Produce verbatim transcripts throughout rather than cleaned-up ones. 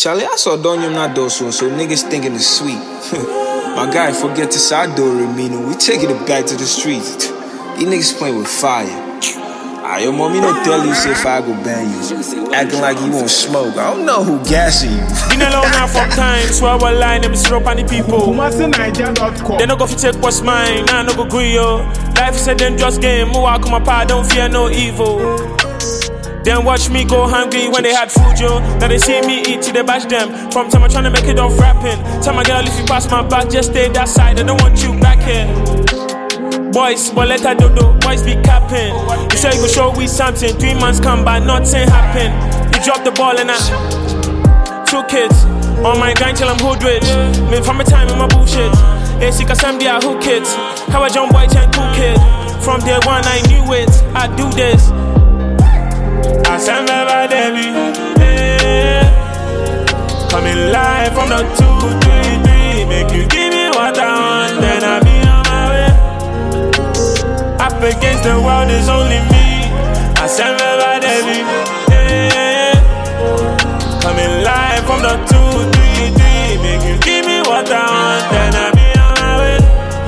Charlie, I saw Donyum not doso, so niggas thinking it's sweet. My guy, forget the side door, Remino. We taking it back to the streets. These niggas playing with fire. Ah, your mommy don't tell you say fire go bang you. Acting like you won't smoke. I don't know who gassing you. Been alone now for time, so I will line them is rope on the people. Kumasi Niger dot com. They no go fi take what's mine, nah no go agree yo. Life is a dangerous game, move out come apart, don't fear no evil. Then watch me go hungry when they had food, yo. Now they see me eat till they bash them. From time I'm trying to make it off rapping. Tell my girl if you pass my back, just stay that side. I don't want you back here. Boys, but let her do do. Boys be capping. You say you go show we something. Three months come by, nothing happen. You drop the ball and I two kids on my grind till I'm hood rich. Me from my time in my bullshit. Hey, sick of some dia who kids. How a young boy turn cool kid. From day one I knew it. I do this. I stand by Debbie, yeah. Coming live from the two, three, three. Make you give me what I want, then I'll be on my way. Up against the world is only me. I stand by Debbie, yeah. Coming live from the two, three, three. Make you give me what I want, then I'll be on my way.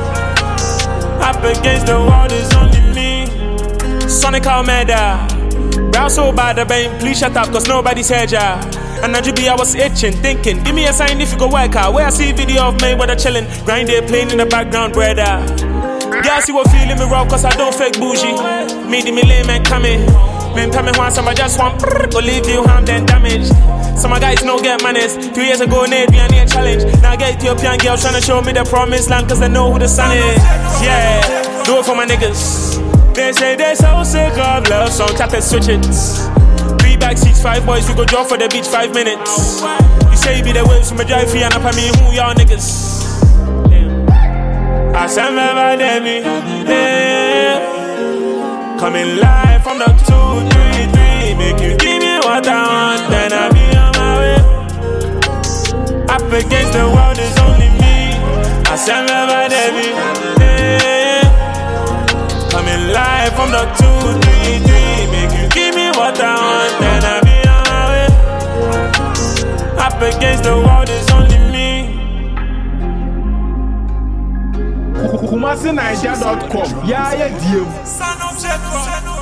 Up against the world is only me. Sonic Almeida. Brow so bad, the bang, please shut up, cause nobody's heard ya. And now you be, I was itching, thinking, give me a sign if you go work out. Where I see video of me, where they chilling, grind they playing in the background, brother. Girl, see what feeling me raw, cause I don't fake bougie. Me, the me lame and coming. Men coming once, some I just want, go leave you harmed and damaged. Some of guys no get manners. Two years ago, Nate, be a near challenge. Now I get Ethiopian girls trying to show me the promised land, cause they know who the sun is. Yeah, do it for my niggas. They say they so sick of love song, tap and switch it. Three back seats, five boys, we go jump for the beach five minutes. You say you be the waves from a drive free and up on me, who y'all niggas? I stand by Debbie, yeah. Coming live from the two, three, three. Make you give me what I want, then I'll be on my way. Up against the world is only me. I stand by Debbie, yeah. Coming live from the two, three, three. Make you give me what I want, then I'll be on my way. Up against the world is only me. Kumasi Niger dot com. Yeah, yeah, dear. Son of Jacob.